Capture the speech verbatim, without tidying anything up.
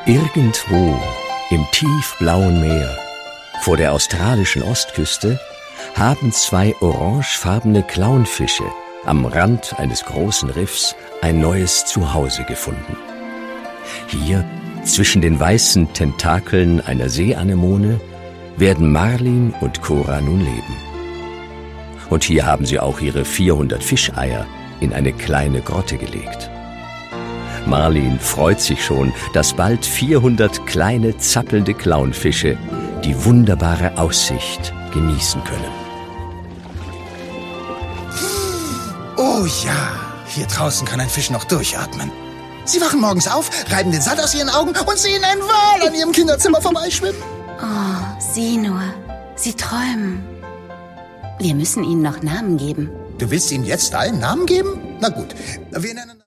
Irgendwo im tiefblauen Meer vor der australischen Ostküste haben zwei orangefarbene Clownfische am Rand eines großen Riffs ein neues Zuhause gefunden. Hier, zwischen den weißen Tentakeln einer Seeanemone, werden Marlin und Cora nun leben. Und hier haben sie auch ihre vierhundert Fischeier in eine kleine Grotte gelegt. Marlin freut sich schon, dass bald vierhundert kleine, zappelnde Clownfische die wunderbare Aussicht genießen können. Oh ja, hier draußen kann ein Fisch noch durchatmen. Sie wachen morgens auf, reiben den Sand aus ihren Augen und sehen einen Wal an ihrem Kinderzimmer vorbeischwimmen. Oh, sieh nur, sie träumen. Wir müssen ihnen noch Namen geben. Du willst ihnen jetzt allen Namen geben? Na gut, wir nennen...